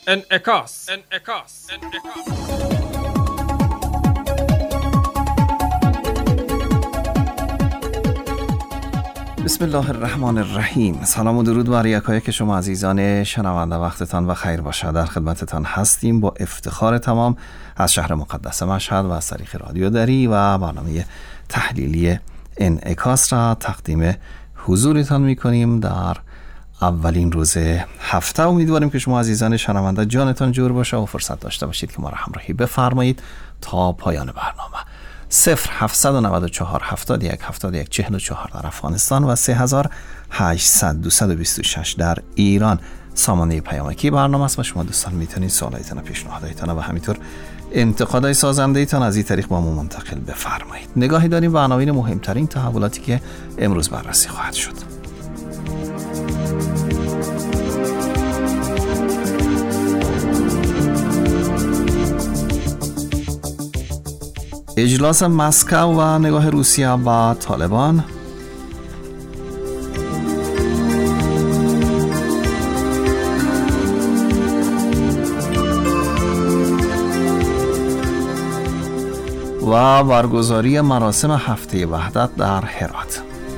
انعکاس. بسم الله الرحمن الرحیم. سلام و درود بر یکایک شما عزیزان شنونده، وقتتان و خیر باشد. در خدمتتان هستیم با افتخار تمام از شهر مقدس مشهد و از طریق رادیو دری و برنامه تحلیلی انعکاس را تقدیم حضورتان میکنیم در اولین روز هفته. امیدواریم که شما عزیزان شنونده جانتان جور باشه و فرصت داشته باشید که ما را همراهی بفرمایید تا پایان برنامه. 0794-71-71-44 در افغانستان و 3800-226 در ایران سامانه پیامکی برنامه است و شما دوستان میتونید سوالایتان و پیشنهادایتان و همینطور انتقادهای سازنده ایتان از این طریق با ما منتقل بفرمایید. نگاهی داریم به عناوین مهمترین تحولاتی که امروز بررسی خواهد شد. اجلاس مسکو و نگاه روسیه و طالبان، و برگزاری مراسم هفته وحدت در هرات.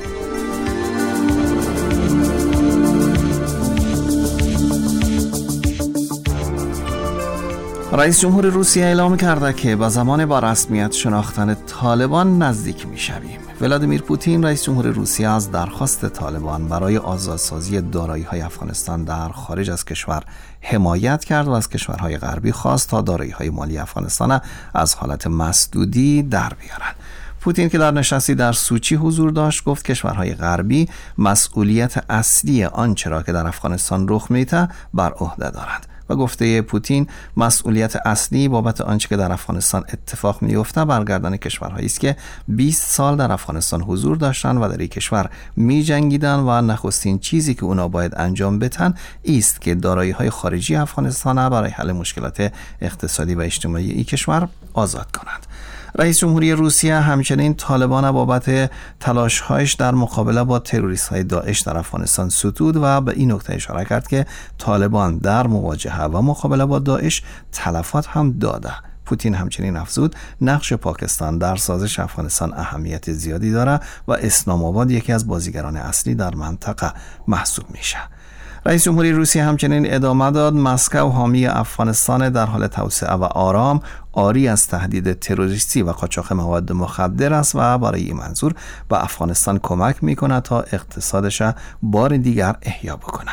رئیس جمهور روسیه اعلام کرده که با زمان با رسمیت شناختن طالبان نزدیک می‌شویم. ولادیمیر پوتین رئیس جمهور روسیه از درخواست طالبان برای آزادسازی دارایی‌های افغانستان در خارج از کشور حمایت کرد و از کشورهای غربی خواست تا دارایی‌های مالی افغانستان از حالت مسدودی در بیارند. پوتین که در نشستی در سوچی حضور داشت گفت کشورهای غربی مسئولیت اصلی آنچه را که در افغانستان رخ می‌دهد بر عهده دارند و گفته پوتین مسئولیت اصلی بابت آنچه که در افغانستان اتفاق می‌افتد برگردان کشورهایی است که 20 سال در افغانستان حضور داشتند و در این کشور می‌جنگیدند و نخستین چیزی که اونا باید انجام بدن است که دارایی‌های خارجی افغانستان برای حل مشکلات اقتصادی و اجتماعی این کشور آزاد کنند. رئیس جمهوری روسیه همچنین طالبان بابت تلاش‌هایش در مقابله با تروریست‌های داعش در افغانستان ستود و به این نکته اشاره کرد که طالبان در مواجهه و مقابله با داعش تلفات هم داده. پوتین همچنین افزود نقش پاکستان در سازش افغانستان اهمیت زیادی دارد و اسلام آباد یکی از بازیگران اصلی در منطقه محسوب میشه. رئیس جمهوری روسیه همچنین ادامه داد مسکو حامی افغانستان در حال توسعه و آرام، آری از تهدید تروریستی و قاچاق مواد مخدر است و برای این منظور به افغانستان کمک میکنه تا اقتصادش بار دیگر احیا بکنه.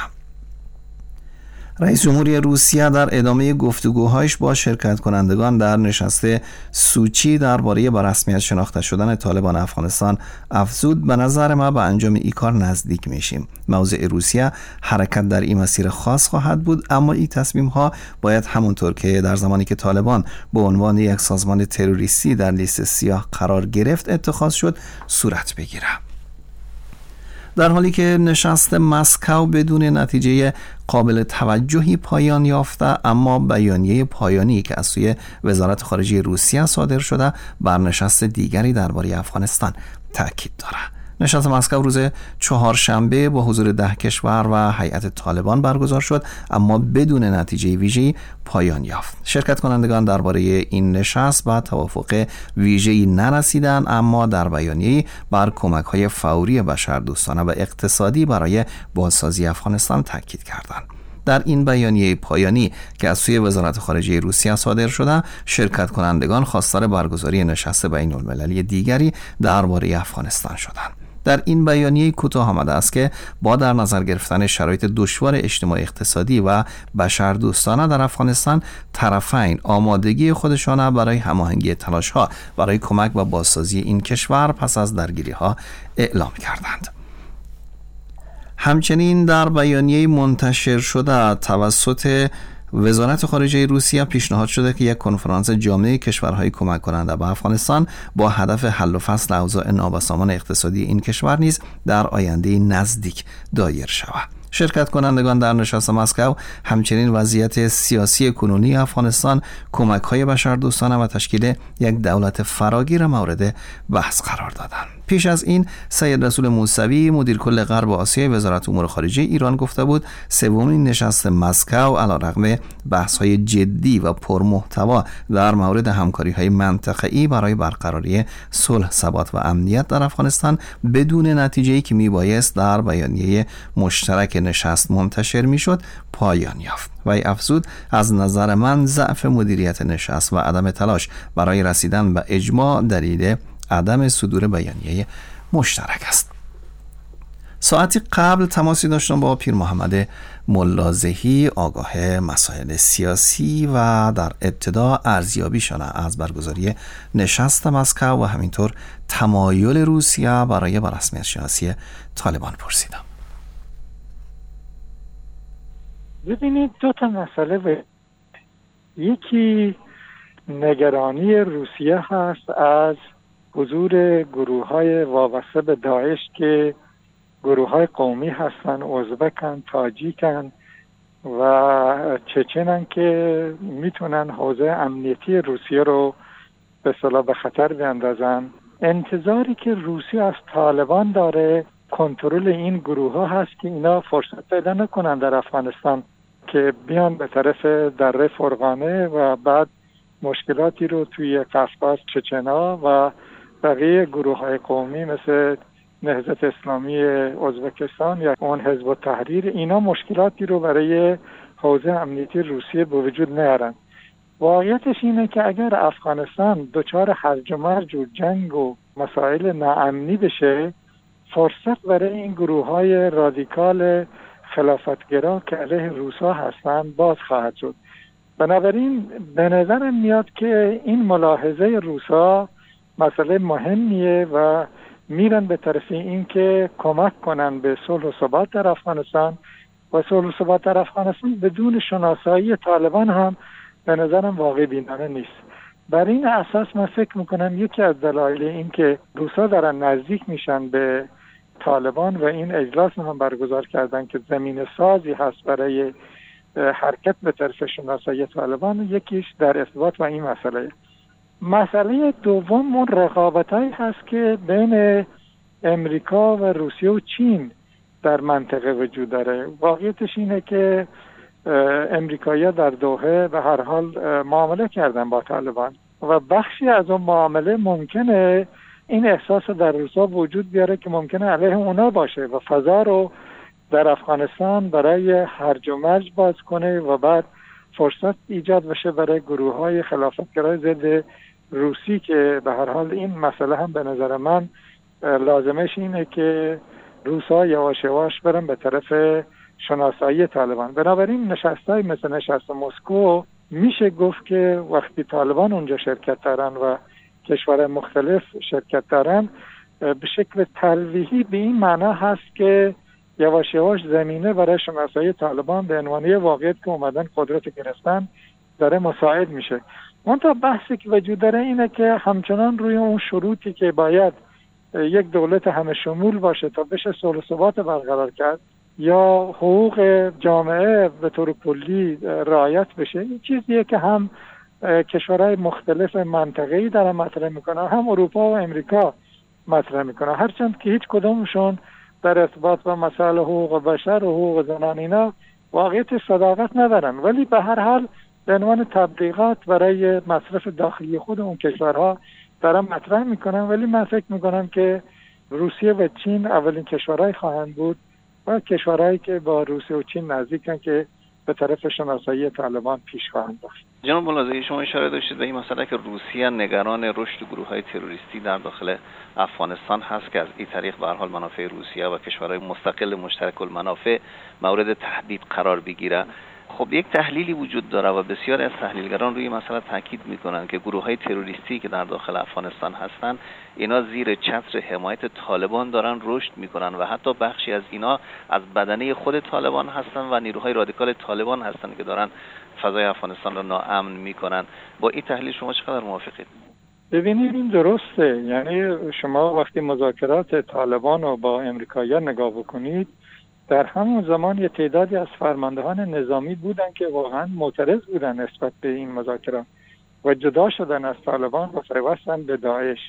رئیس جمهوری روسیه در ادامه گفتگوهایش با شرکت کنندگان در نشست سوچی درباره به رسمیت شناخته شدن طالبان افغانستان افزود به نظر ما به انجام این کار نزدیک میشیم. موضع روسیه حرکت در این مسیر خاص خواهد بود، اما این تصمیم ها باید همونطور که در زمانی که طالبان به عنوان یک سازمان تروریستی در لیست سیاه قرار گرفت اتخاذ شد صورت بگیره. در حالی که نشست مسکو بدون نتیجه قابل توجهی پایان یافته، اما بیانیه پایانی که از سوی وزارت خارجه روسیه صادر شده بر نشست دیگری درباره افغانستان تاکید دارد. نشست مسکو روز چهارشنبه با حضور 10 کشور و هیئت طالبان برگزار شد، اما بدون نتیجه ویژه‌ای پایان یافت. شرکت کنندگان درباره این نشست به توافق ویژه‌ای نرسیدند، اما در بیانیه‌ای بر کمک‌های فوری بشردوستانه و اقتصادی برای بازسازی افغانستان تاکید کردند. در این بیانیه پایانی که از سوی وزارت خارجه روسیه صادر شده، شرکت کنندگان خواستار برگزاری نشست بین‌المللی دیگری درباره افغانستان شدند. در این بیانیه کوتاه آمده است که با در نظر گرفتن شرایط دشوار اجتماعی اقتصادی و بشردوستانه در افغانستان، طرفین آمادگی خودشان برای هماهنگی تلاش‌ها برای کمک و بازسازی این کشور پس از درگیری‌ها اعلام کردند. همچنین در بیانیه منتشر شده توسط وزارت خارجه روسیه پیشنهاد شده که یک کنفرانس جامعه کشورهای کمک کننده به افغانستان با هدف حل و فصل اوضاع نابسامان اقتصادی این کشور نیز در آینده نزدیک دایر شود. شرکت کنندگان در نشست مسکو همچنین وضعیت سیاسی کنونی افغانستان، کمک‌های بشردوستانه و تشکیل یک دولت فراگیر مورد بحث قرار دادند. پیش از این سید رسول موسوی مدیر کل غرب آسیای وزارت امور خارجه ایران گفته بود سومین نشست مسکو علیرغم بحث‌های جدی و پرمحتوا در مورد همکاری‌های منطقه‌ای برای برقراری صلح، ثبات و امنیت در افغانستان بدون نتیجه‌ای که میبایست در بیانیه مشترک نشست منتشر میشد پایان یافت. وی افزود از نظر من ضعف مدیریت نشست و عدم تلاش برای رسیدن به اجماع دلیل عدم صدور بیانیه مشترک است. ساعتی قبل تماسی داشتم با پیر محمد ملازهی آگاه مسائل سیاسی و در ابتدا ارزیابیشان از برگزاری نشست مسکو و همینطور تمایل روسیه برای به رسمیت شناسی طالبان پرسیدم. ببینید دو تا مسئله یکی نگرانی روسیه هست از حضور گروه‌های وابسته به داعش که گروه‌های قومی هستن، ازبکن، تاجیکن و چچنن که میتونن حوزه امنیتی روسیه رو به اصطلاح به خطر بیاندازن. انتظاری که روسیه از طالبان داره کنترل این گروه‌ها هست که اینا فرصت پیدا نکنن در افغانستان که بیان به طرف دره فرغانه و بعد مشکلاتی رو توی قفقاز، چچنا و بقیه گروه‌های قومی مثل نهضت اسلامی ازبکستان یا اون حزب التحریر اینا مشکلاتی رو برای حوزه امنیتی روسیه به وجود نیارن. واقعیتش اینه که اگر افغانستان دچار هرج و مرج و جنگ و مسائل ناامنی بشه، فرصت برای این گروه‌های رادیکال خلافتگرا که علیه روسا هستن باز خواهد شد. بنابراین به نظرم میاد که این ملاحظه روسا مسئله مهمیه و میرن به طرف این که کمک کنن به صلح و ثبات در افغانستان و صلح و ثبات در افغانستان بدون شناسایی طالبان هم به نظرم واقع بینانه نیست. بر این اساس من فکر میکنم یکی از دلایل این که روسا دارن نزدیک میشن به طالبان و این اجلاس هم برگزار کردن که زمین سازی هست برای حرکت به طرف شناسایی طالبان، یکیش در ارتباط با این مسئله دوم اون رقابتایی هست که بین امریکا و روسیه و چین در منطقه وجود داره. واقعیتش اینه که امریکایی‌ها در دوحه به هر حال معامله کردن با طالبان و بخشی از اون معامله ممکنه این احساس در روسا وجود بیاره که ممکنه علیه اونا باشه و فضا رو در افغانستان برای هرج و مرج باز کنه و بعد فرصت ایجاد بشه برای گروه‌های خلافتگرای ضد روسی که به هر حال این مسئله هم به نظر من لازمش اینه که روسا یواش یواش برن به طرف شناسایی طالبان. بنابراین نشستای مثل نشست مسکو میشه گفت که وقتی طالبان اونجا شرکت دارن و کشورهای مختلف شرکت دارن به شکل تلویحی به این معنا هست که یواش یواش زمینه برای شناسایی طالبان به عنوان واقعیت که اومدن قدرت گرفتن داره مساعد میشه. منتها بحثی که وجود داره اینه که همچنان روی اون شروطی که باید یک دولت همه شمول باشه تا بشه صلح و ثبات برقرار کرد یا حقوق جامعه به طور کلی رعایت بشه، این چیزیه که هم کشورهای مختلف منطقه‌ای دارن مطرح میکنن، هم اروپا و امریکا مطرح میکنن، هرچند که هیچ کدومشون در ارتباط با مسائل حقوق بشر و حقوق زنان اینا واقعیت صداقت ندارن، ولی به هر حال به عنوان تبلیغات برای مصرف داخلی خود اون کشورها دارن مطرح میکنن. ولی من فکر میکنم که روسیه و چین اولین کشورهای خواهند بود و کشورهایی که با روسیه و چین نزدیکن که به طرف شناسایی طالبان پیش خواهند رفت. جناب ملازهی، شما اشاره داشتید به این مسئله که روسیه نگران رشد گروه‌های تروریستی در داخل افغانستان هست که از این طریق به هر حال منافع روسیه و کشورهای مستقل مشترک المنافع مورد تهدید قرار بگیره. خب یک تحلیلی وجود داره و بسیاری از تحلیلگران روی مسئله تاکید میکنن که گروه‌های تروریستی که در داخل افغانستان هستن اینا زیر چتر حمایت طالبان دارن رشد میکنن و حتی بخشی از اینا از بدنه خود طالبان هستن و نیروهای رادیکال طالبان هستن که دارن فضای افغانستان رو ناامن میکنن. با این تحلیل شما چقدر موافقید؟ ببینید این درسته، یعنی شما وقتی مذاکرات طالبان رو با امریکایی‌ها نگاه بکنید، در همون زمان یه تعدادی از فرماندهان نظامی بودن که واقعا معترض بودن نسبت به این مذاکرات و جدا شدن از طالبان و پیوستن به داعش.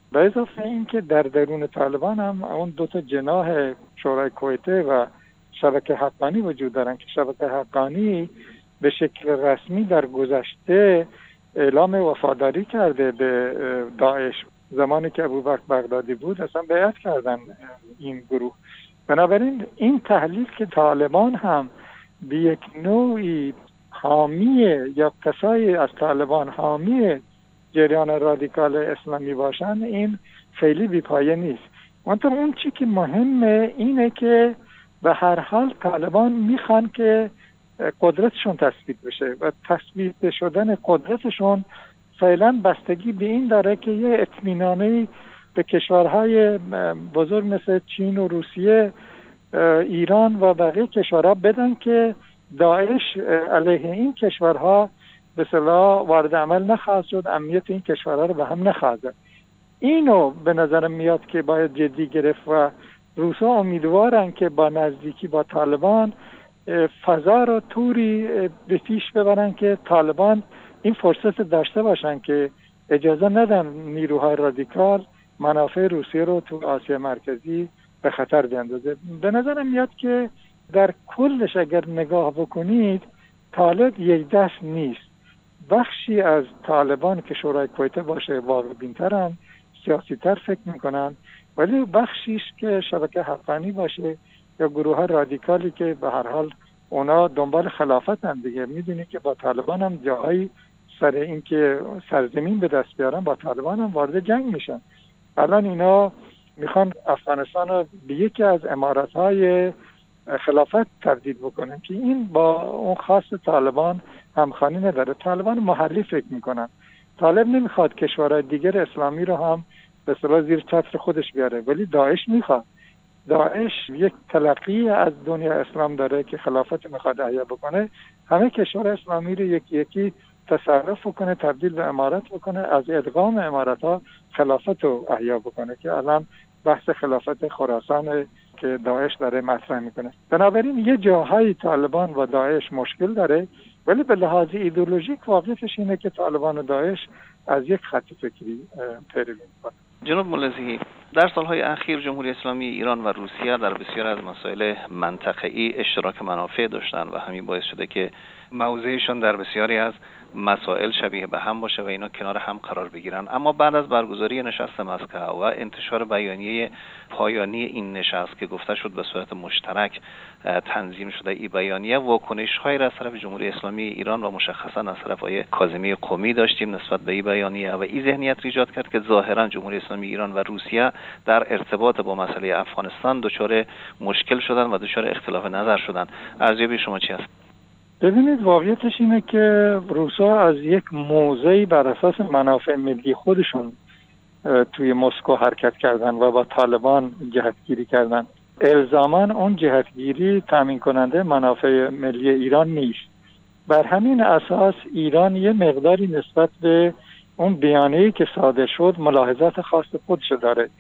به اضافه این که در درون طالبان هم اون دو تا جناح شورای کویته و شبکه حقانی وجود دارن که شبکه حقانی به شکل رسمی در گذشته اعلام وفاداری کرده به داعش. زمانی که ابوبکر بغدادی بود اصلا بیعت کردن این گروه. بنابراین این تحلیل که طالبان هم به یک نوعی حامی یا کسایی از طالبان حامی جریان رادیکال اسلامی باشن، این خیلی بی‌پایه نیست. منتها اون چی که مهمه اینه که به هر حال طالبان میخوان که قدرتشون تثبیت بشه و تثبیت شدن قدرتشون فعلا بستگی به این داره که یه اطمینانی به کشورهای بزرگ مثل چین و روسیه، ایران و بقیه کشورها بدن که داعش علیه این کشورها به اصطلاح وارد عمل نخواهد شد، امنیت این کشورها رو به هم نخواهد زد. اینو به نظرم میاد که باید جدی گرفت و روسا امیدوارن که با نزدیکی با طالبان فضا رو طوری به پیش ببرن که طالبان این فرصت داشته باشن که اجازه ندن نیروهای رادیکال منافع روسیه رو تو آسیا مرکزی به خطر بیندازه. به نظرم میاد که در کلش اگر نگاه بکنید طالب یک دست نیست. بخشی از طالبان که شورای کویته باشه واقع بین‌ترن، سیاسی تر فکر میکنن، ولی بخشیش که شبکه حقانی باشه یا گروه رادیکالی که به هر حال اونا دنبال خلافت هم دیگه، میدونی که با طالبان هم جاهایی سر این که سرزمین به دست بیارن با طالبان هم وارد جنگ میشن. الان اینا میخوان افغانستان رو به یکی از اماراتهای خلافت تبدیل بکنن که این با اون خاص طالبان همخوانی نداره. طالبان محلی فکر میکنن. طالب نمیخواد کشورهای دیگر اسلامی رو هم به اصطلاح زیر چتر خودش بیاره، ولی داعش میخواد. داعش یک تلقی از دنیا اسلام داره که خلافت میخواد احیا بکنه، همه کشور اسلامی رو یکی یکی تصرف بکنه، تبدیل به امارات بکنه، از ادغام امارات ها خلافت رو احیا بکنه که الان بحث خلافت خراسان که داعش داره مطرح میکنه. بنابراین یه جاهای طالبان و داعش مشکل داره، ولی به لحاظ ایدئولوژیک واقعیتش اینه که طالبان و داعش از یک خط فکری پیروی میکنه. جناب ملازحی، در سالهای اخیر جمهوری اسلامی ایران و روسیه در بسیار از مسائل منطقه‌ای اشتراک منافع داشتن و همین باعث شده که موضعشان در بسیاری از مسائل شبیه به هم باشه و اینا کنار هم قرار بگیرن. اما بعد از برگزاری نشست مسکو و انتشار بیانیه پایانی این نشست که گفته شد به صورت مشترک تنظیم شده، این بیانیه واکنش‌هایی را از طرف جمهوری اسلامی ایران و مشخصا از طرف آقای کاظمی قمی داشتیم نسبت به این بیانیه و این ذهنیت ایجاد کرد که ظاهرا جمهوری اسلامی ایران و روسیه در ارتباط با مسئله افغانستان دچار مشکل شدن و دچار اختلاف نظر شدن. ارزیابی شما چی است؟ ببینید واقعیتش اینه که روسا از یک موضعی بر اساس منافع ملی خودشون توی مسکو حرکت کردن و با طالبان جهتگیری کردن. الزاما اون جهتگیری تامین کننده منافع ملی ایران نیست. بر همین اساس ایران یه مقداری نسبت به اون بیانیه‌ای که صادر شد ملاحظات خاص خودش داره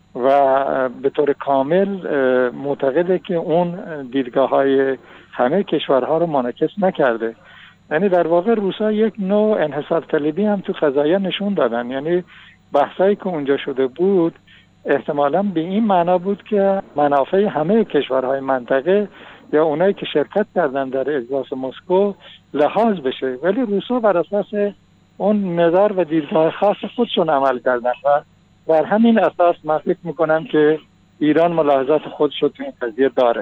و به طور کامل معتقده که اون دیدگاه‌های همه کشورها رو منعکس نکرده. یعنی در واقع روسا یک نوع انحصار طلبی هم تو قضایا نشون دادن. یعنی بحثایی که اونجا شده بود احتمالاً به این معنا بود که منافع همه کشورهای منطقه یا اونایی که شرکت کردن در اجلاس مسکو لحاظ بشه، ولی روسا بر اساس اون نظر و دیدگاه خاص خودشون عمل کردن و بر همین اساس من فکر میکنم که ایران ملاحظات خودش رو تو این قضیه داره.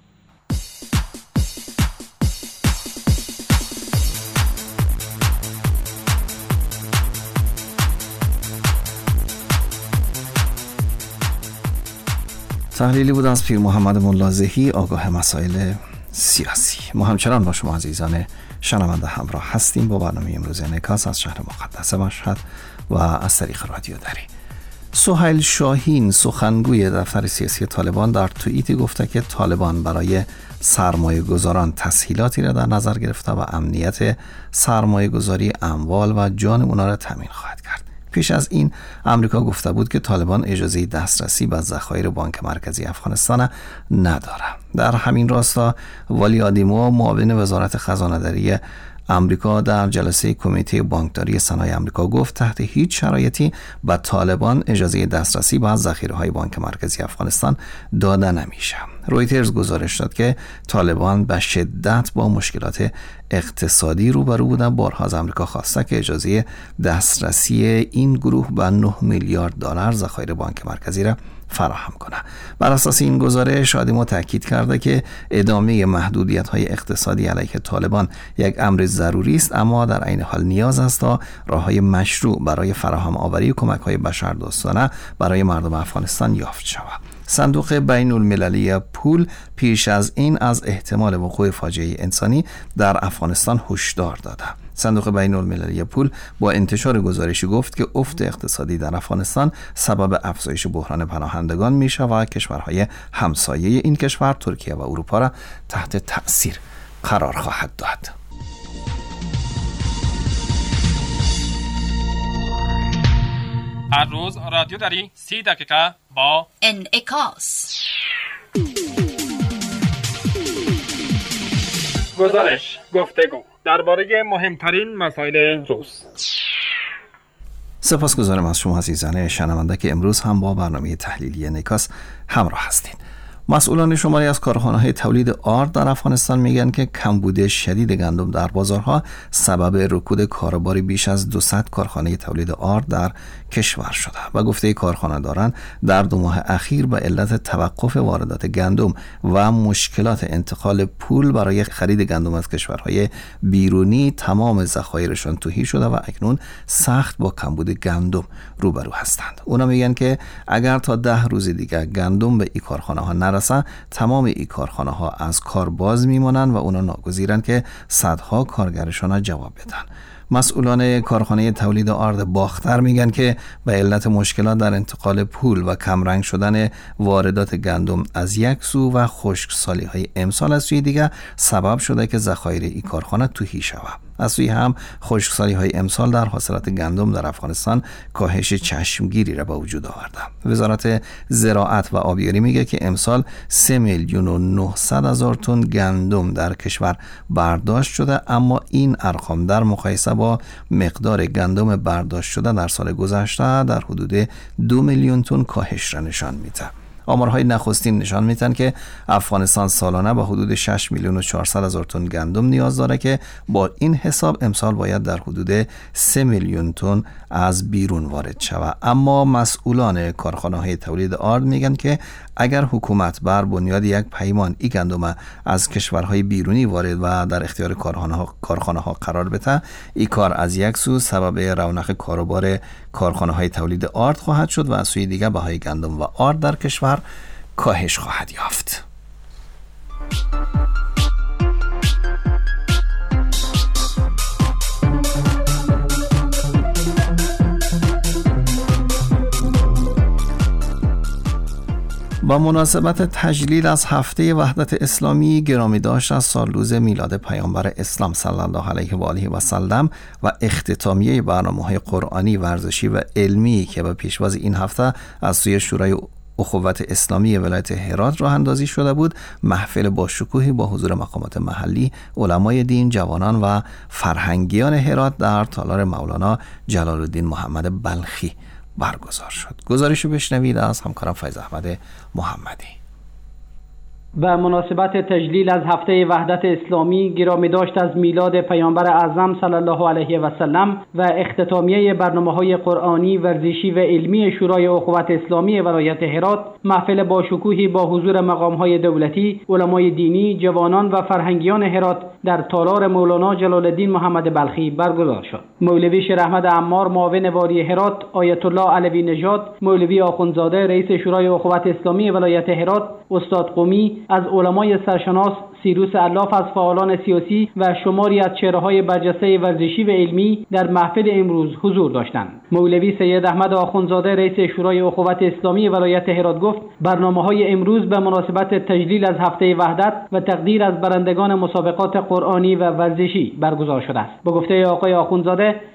تحلیلی بود از پیر محمد ملازحی، آگاه مسائل سیاسی. ما همچنان با شما عزیزان شنونده همراه هستیم با برنامه امروز انعکاس از شهر مقدس مشهد و از طریق رادیو دری. سهیل شاهین سخنگوی دفتر سیاسی طالبان در توییتی گفته که طالبان برای سرمایه گذاران تسهیلاتی را در نظر گرفته و امنیت سرمایه گذاری اموال و جان اونا را تامین خواهد کرد. پیش از این امریکا گفته بود که طالبان اجازه دسترسی به ذخایر بانک مرکزی افغانستان نداره. در همین راستا والی آدیمو معاون وزارت خزانه‌داری آمریکا در جلسه کمیته بانکداری سنای آمریکا گفت تحت هیچ شرایطی به طالبان اجازه دسترسی به ذخیره‌های بانک مرکزی افغانستان داده نمیشه. رویترز گزارش داد که طالبان به شدت با مشکلات اقتصادی روبرو بودند. بارها از آمریکا خواسته که اجازه دسترسی این گروه به 9 میلیارد دلار ذخایر بانک مرکزی را فراهم کنه. بر اساس این گزارش آدیمو تاکید کرده که ادامه محدودیت‌های اقتصادی علیه طالبان یک امر ضروری است، اما در عین حال نیاز است تا راه‌های مشروع برای فراهم آوری کمک‌های بشردوستانه برای مردم افغانستان یافت شود. صندوق بین المللی پول پیش از این از احتمال وقوع فاجعه انسانی در افغانستان هشدار داده. صندوق بین المللی پول با انتشار گزارشی گفت که افت اقتصادی در افغانستان سبب افزایش بحران پناهندگان می شود و کشورهای همسایه این کشور ترکیه و اروپا را تحت تأثیر قرار خواهد داد. هر روز رادیو داری 30 دقیقه با انعکاس. گزارش، گفتگو درباره مهمترین مسائل روز. سپاسگزارم از شما عزیزان شنونده که امروز هم با برنامه تحلیلی انعکاس همراه هستید. مسئولان شماری از کارخانه‌های تولید آرد در افغانستان میگن که کمبود شدید گندم در بازارها سبب رکود کارباری بیش از 200 کارخانه تولید آرد در کشور شده و گفته کارخانه داران در 2 ماه اخیر به علت توقف واردات گندم و مشکلات انتقال پول برای خرید گندم از کشورهای بیرونی تمام ذخایرشان تهی شده و اکنون سخت با کمبود گندم روبرو هستند. اونا میگن که اگر تا 10 روز دیگر گندم به این کارخانه‌ها نرسه تمام این کارخانه‌ها از کار باز میمانند و اونا ناگزیرن که صدها کارگرشان جواب بدن. مسئولان کارخانه تولید آرد باختر میگن که به علت مشکلات در انتقال پول و کمرنگ شدن واردات گندم از یک سو و خشکسالی‌های امسال از سوی دیگر سبب شده که ذخایر این کارخانه تهی شود. از سوی هم خشکسالی‌های امسال در حاصلات گندم در افغانستان کاهش چشمگیری را به وجود آورده. وزارت زراعت و آبیاری میگه که امسال 3,900,000 تن گندم در کشور برداشت شده، اما این ارقام در مقایسه با مقدار گندم برداشت شده در سال گذشته در حدود 2 میلیون تن کاهش را نشان میده. آمارهای نخستین نشان میدن که افغانستان سالانه به حدود 6,400,000 تن گندم نیاز داره که با این حساب امسال باید در حدود 3 میلیون تن از بیرون وارد شود. اما مسئولان کارخانه‌های تولید آرد میگن که اگر حکومت بر بنیاد یک پیمان این گندم از کشورهای بیرونی وارد و در اختیار کارخانه‌ها قرار بده، این کار از یک سو سبب رونق کاروبار کارخانه‌های تولید آرد خواهد شد و از سوی دیگر بهای گندم و آرد در کشور کاهش خواهد یافت. با مناسبت تجلیل از هفته وحدت اسلامی گرامی داشت از سالروز میلاد پیامبر اسلام صلی الله علیه و آله و سلم و اختتامیه برنامه‌های قرآنی، ورزشی و علمی که به پیشواز این هفته از سوی شورای اخوت اسلامی ولایت هرات راه اندازی شده بود، محفل با شکوهی با حضور مقامات محلی، علمای دین، جوانان و فرهنگیان هرات در تالار مولانا جلال الدین محمد بلخی برگزار شد. گزارشو بشنوید از همکارم فیض احمد محمدی. به مناسبت تجلیل از هفته وحدت اسلامی گرامی داشت از میلاد پیامبر اعظم صلی الله علیه و سلم و اختتامیه برنامه‌های قرآنی، ورزشی و علمی شورای اخوت اسلامی ولایت هرات، محفل با شکوهی با حضور مقام‌های دولتی، علمای دینی، جوانان و فرهنگیان هرات در تالار مولانا جلال الدین محمد بلخی برگزار شد. مولوی شیر احمد عمار معاون والی هرات، آیت الله علوی نژاد، مولوی آخوندزاده رئیس شورای اخوت اسلامی ولایت هرات، استاد قمی از علمای سرشناس، سیروس علاف از فعالان سیاسی و شماری از چهره‌های برجسته ورزشی و علمی در محفل امروز حضور داشتند. مولوی سید احمد آخوندزاده رئیس شورای اخوت اسلامی ولایت هرات گفت برنامه‌های امروز به مناسبت تجلیل از هفته وحدت و تقدیر از برندگان مسابقات قرآنی و ورزشی برگزار شده است. به گفته آقای آخوندزاده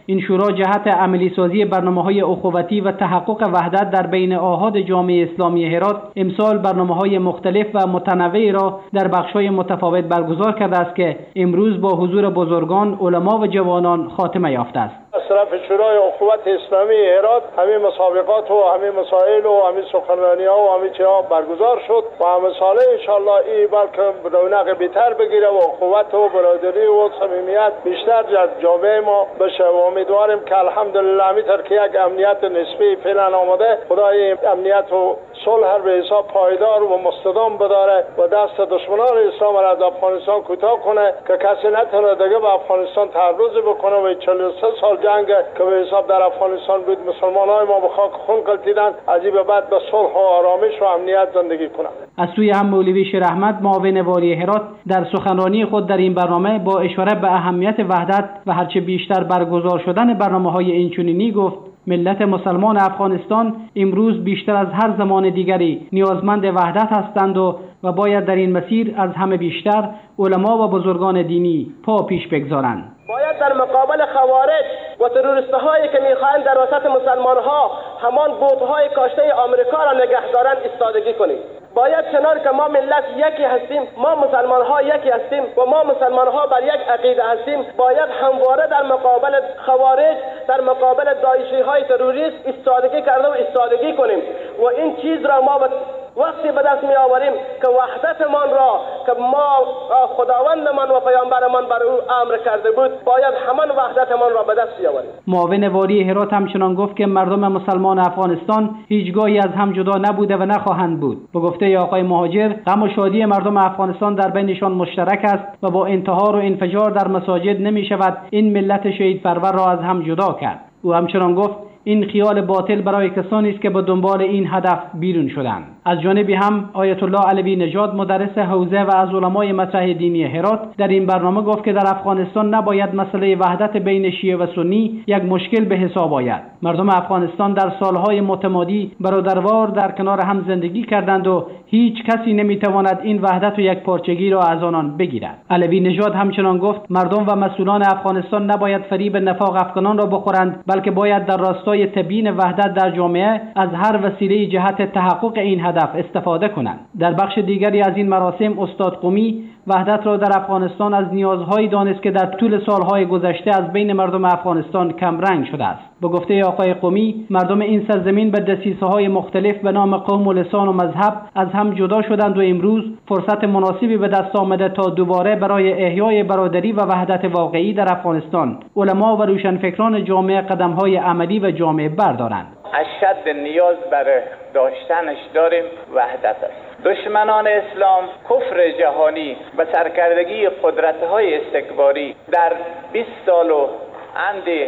این شورا جهت عملی سازی برنامه‌های اخوتی و تحقق وحدت در بین آحاد جامعه اسلامی هرات امسال برنامه‌های مختلف و متنوعی را در بخش‌های متفاوت برگزار کرده است که امروز با حضور بزرگان، علما و جوانان خاتمه یافته است. از طرف شورای اخوت اسلامی هرات همین مسابقات و همین مسائل و همین سخنرانی‌ها و همین چیزها برگزار شد و همین ساله انشالله این بلکه رونق بیشتر بگیره و اخوت و برادری و صمیمیت بیشتر در جامعه ما بشه و امیدواریم که الحمدلله همینطور که یک امنیت نسبی فعلا آمده خدای امنیت و صلح به حساب پایدار و مستدام بداره و دست دشمنان اسلام را از افغانستان کوتاه کنه که کسی نتونه دیگه به افغانستان تعرض بکنه و 43 سال جنگ که به حساب در افغانستان بود مسلمان‌های ما به خاک خون قلتیدن از این به بعد به صلح و آرامش و امنیت زندگی کنند. از سوی هم مولوی شیر احمد معاون والی هرات در سخنرانی خود در این برنامه با اشاره به اهمیت وحدت و هرچه بیشتر برگزار شدن برنامه‌های اینچنینی گفت ملت مسلمان افغانستان امروز بیشتر از هر زمان دیگری نیازمند وحدت هستند و باید در این مسیر از همه بیشتر علما و بزرگان دینی پا پیش بگذارند. باید در مقابل خوارج و تروریست‌هایی که می‌خواهند در وسط مسلمان‌ها همان بوت‌های کاشته آمریکا را نگه دارند ایستادگی کنیم. باید چنان که ما ملت یکی هستیم، ما مسلمان‌ها یکی هستیم و ما مسلمان‌ها بر یک عقیده هستیم، باید همواره در مقابل خوارج، در مقابل داعشی‌های تروریست ایستادگی کرده و ایستادگی کنیم و این چیز را ما وقتی به دست می آوریم که وحدتمان را که ما خداوندمان و پیامبرمان بر او امر کرده بود باید همان وحدتمان را به دست بیاوریم. معاون والی هرات همچنان گفت که مردم مسلمان افغانستان هیچگاهی از هم جدا نبوده و نخواهند بود. به گفته آقای مهاجر غم و شادی مردم افغانستان در بینشان مشترک است و با انتحار و انفجار در مساجد نمی شود این ملت شهید پرور را از هم جدا کرد. او همچنان گفت این خیال باطل برای کسانی است که به دنبال این هدف بیرون شدند. از جانبی هم آیت الله علوی نژاد مدرس حوزه و از علمای مطرح دینی هرات در این برنامه گفت که در افغانستان نباید مسئله وحدت بین شیعه و سنی یک مشکل به حساب آید. مردم افغانستان در سالهای متمادی برادروار در کنار هم زندگی کردند و هیچ کسی نمیتواند این وحدت و یک پارچگی را از آنان بگیرد. علوی نژاد همچنان گفت مردم و مسئولان افغانستان نباید فریب نفاق افغانان را بخورند بلکه باید در راستای تبیین وحدت در جامعه از هر وسیله جهت تحقق این هدف استفاده کنند. در بخش دیگری از این مراسم استاد قمی وحدت را در افغانستان از نیازهایی دانست که در طول سالهای گذشته از بین مردم افغانستان کم رنگ شده است. به گفته آقای قمی مردم این سرزمین به دسیسه‌های مختلف به نام قوم و لسان و مذهب از هم جدا شدند و امروز فرصت مناسبی به دست آمده تا دوباره برای احیای برادری و وحدت واقعی در افغانستان علما و روشنفکران جامعه قدم‌های عملی و جامعه بردارند. اشد نیاز برای داشتنش داریم وحدت است. دشمنان اسلام کفر جهانی و سرکردگی قدرت‌های استکباری در 20 سال و اندی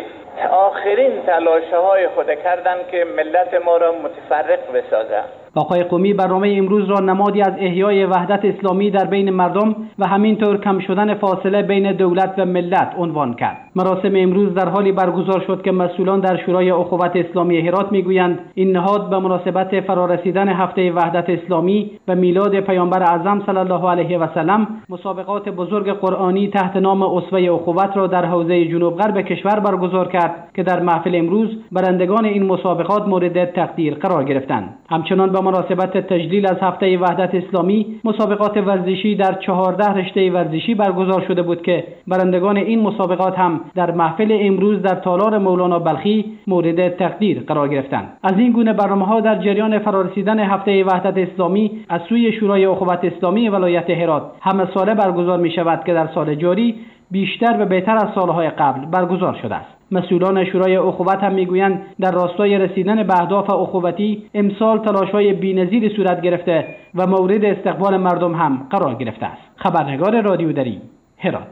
آخرین تلاش‌های خود کردند که ملت ما را متفرق بسازند. آقای قمی برنامه امروز را نمادی از احیای وحدت اسلامی در بین مردم و همینطور کم شدن فاصله بین دولت و ملت عنوان کرد. مراسم امروز در حالی برگزار شد که مسئولان در شورای اخوت اسلامی هرات میگویند این نهاد به مناسبت فرارسیدن هفته وحدت اسلامی و میلاد پیامبر اعظم صلی الله علیه و سلم مسابقات بزرگ قرآنی تحت نام اسوه اخوت را در حوزه جنوب غرب کشور برگزار کرد که در محفل امروز برندگان این مسابقات مورد تقدیر قرار گرفتند. همچنان به مناسبت تجلیل از هفته وحدت اسلامی مسابقات ورزشی در 14 رشته ورزشی برگزار شده بود که برندگان این مسابقات هم در محفل امروز در تالار مولانا بلخی مورد تقدیر قرار گرفتند. از این گونه برنامه‌ها در جریان فرارسیدن هفته وحدت اسلامی از سوی شورای اخوت اسلامی ولایت هرات همه ساله برگزار می شود که در سال جاری بیشتر و بهتر از سالهای قبل برگزار شده است. مسئولان شورای اخوت هم میگویند در راستای رسیدن به اهداف اخوتی امسال تلاش‌های بی‌نظیری صورت گرفته و مورد استقبال مردم هم قرار گرفته است. خبرنگار رادیو دری هرات.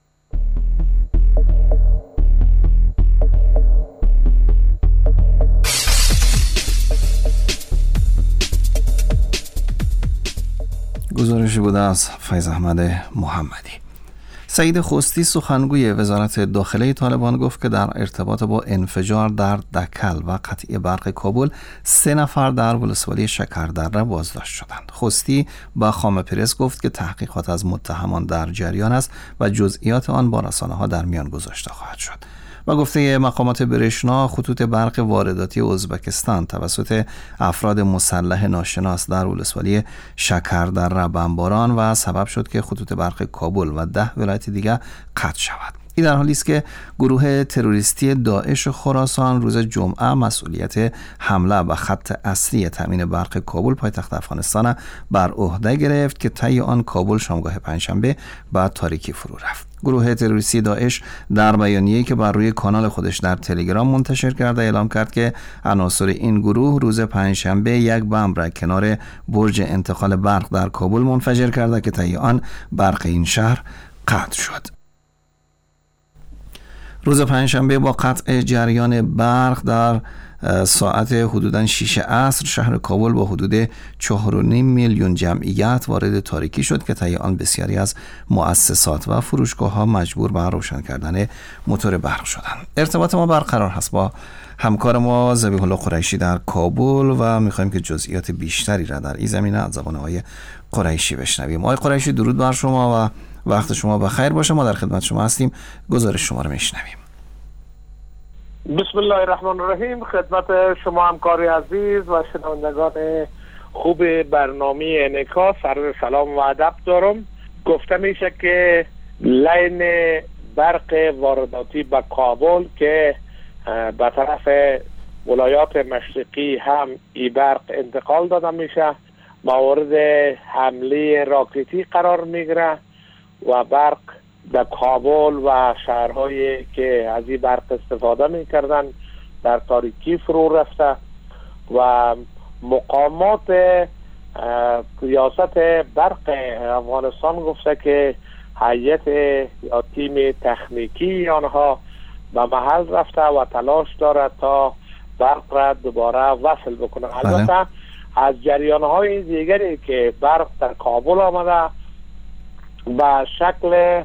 گزارشی بوده از فیض احمد محمدی. سعید خوستی سخنگوی وزارت داخله طالبان گفت که در ارتباط با انفجار در دکل و قطعی برق کابل 3 نفر در ولسوالی شکردره بازداشت شدند. خوستی با خامه پرس گفت که تحقیقات از متهمان در جریان است و جزئیات آن با رسانه‌ها در میان گذاشته خواهد شد. و گفته مقامات برشنا خطوط برق وارداتی ازبکستان توسط افراد مسلح ناشناس در ولسوالی شکردره بمباران و سبب شد که خطوط برق کابل و 10 ولایت دیگر قطع شود. این در حالی است که گروه تروریستی داعش خراسان روز جمعه مسئولیت حمله به خط اصلی تامین برق کابل پایتخت افغانستان بر عهده گرفت که طی آن کابل شامگاه پنجشنبه به تاریکی فرو رفت. گروه تروریستی داعش در بیانیه‌ای که بر روی کانال خودش در تلگرام منتشر کرده اعلام کرد که عناصر این گروه روز پنجشنبه یک بمب را کنار برج انتقال برق در کابل منفجر کرده که طی آن برق این شهر قطع شد. روز پنجشنبه با قطع جریان برق در ساعت حدوداً 6 عصر شهر کابل با حدود 4.5 میلیون جمعیت وارد تاریکی شد که طی آن بسیاری از مؤسسات و فروشگاه‌ها مجبور به روشن کردن موتور برق شدند. ارتباط ما برقرار هست با همکار ما ذبیح الله قریشی در کابل و می‌خوایم که جزئیات بیشتری را در این زمینه از زبان آقای قریشی بشنویم. آقای قریشی درود بر شما و وقت شما بخیر باشه. ما در خدمت شما هستیم. گزارش شما رو میشنویم. بسم الله الرحمن الرحیم. خدمت شما همکار عزیز و شنوندگان خوب برنامه انعکاس عرض سلام و ادب دارم. گفته میشه که لین برق وارداتی به کابل که به طرف ولایات مشرقی هم ای برق انتقال داده میشه مورد حمله راکتی قرار میگیره و برق در کابل و شهرهایی که از این برق استفاده میکردن در تاریکی فرو رفته و مقامات ریاست برق افغانستان گفته که هیئت یا تیم تکنیکی آنها به محل رفته و تلاش دارد تا برق را دوباره وصل بکنه. البته از جریانهای دیگری که برق در کابل آمده به شکل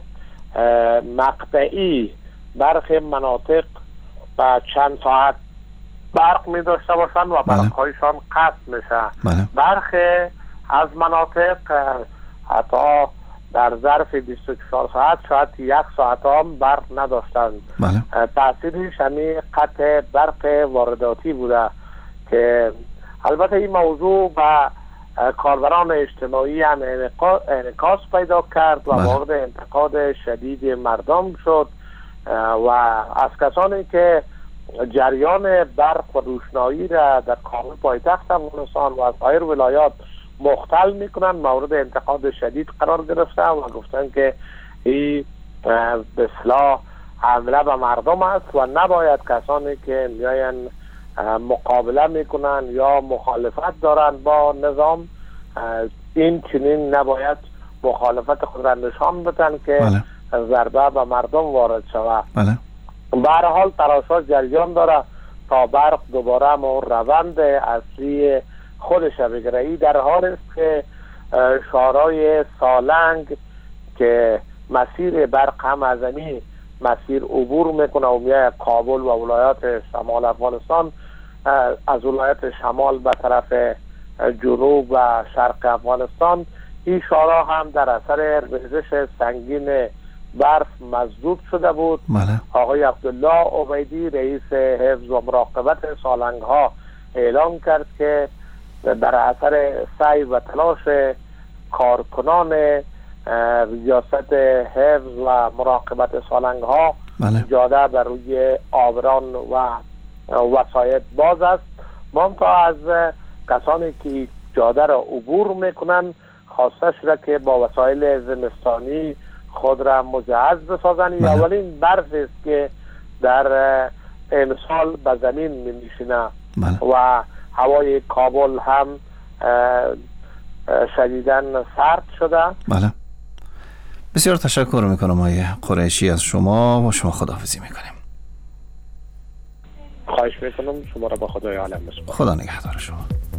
مقطعی برخ مناطق با چند ساعت برق می داشته باشن و برقهایشان قطع میشه. برخ از مناطق حتی در ظرف 24 ساعت شاید 1 ساعت هم برق نداشتن. تأثیرش همین قطع برق وارداتی بوده که البته این موضوع با کاربران اجتماعی هم انعکاس پیدا کرد و مورد انتقاد شدید مردم شد و از کسانی که جریان برق و روشنایی را در کابل پایتخت افغانستان و سایر ولایات مختل میکنن مورد انتقاد شدید قرار گرفته و گفتن که این به اصطلاح حمله به مردم است و نباید کسانی که میاین مقابله میکنن یا مخالفت دارن با نظام این چنین نباید مخالفت خود را نشان بدن که ضربه به مردم وارد شود. به هر حال تلاش‌ها جریان داره تا برق دوباره ما روند اصلی خودش بگیره. این در حال است که شهرهای سالنگ که مسیر برق هم از این مسیر عبور میکنه و میاد کابل و ولایات شمال افغانستان از ولایت شمال به طرف جنوب و شرق افغانستان این شهرها هم در اثر ریزش سنگین برف مسدود شده بود. آقای عبدالله عبیدی رئیس حفظ و مراقبت سالنگ ها اعلام کرد که در اثر سعی و تلاش کارکنان ریاست حفظ و مراقبت سالنگ ها جاده بر روی آبران و وسایط باز است. منتها از کسانی که جاده را عبور میکنن خواسته شده که با وسایل زمستانی خود را مجهز بسازند. اولین برف است که در امسال به زمین میشینه و هوای کابل هم شدیداً سرد شده. بسیار تشکر میکنم آقای قریشی از شما. با شما خداحافظی میکنیم. خواهش میکنم. شما را با خدای عالم بسپارم. خدا نگهدار شما.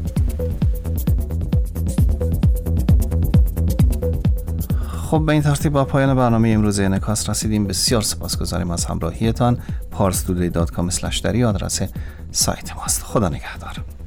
خب به این ترتیب با پایان برنامه امروز انعکاس رسیدیم. بسیار سپاسگزاریم از همراهیتان. parstoday.com/dari آدرس سایت ماست. خدا نگهدار.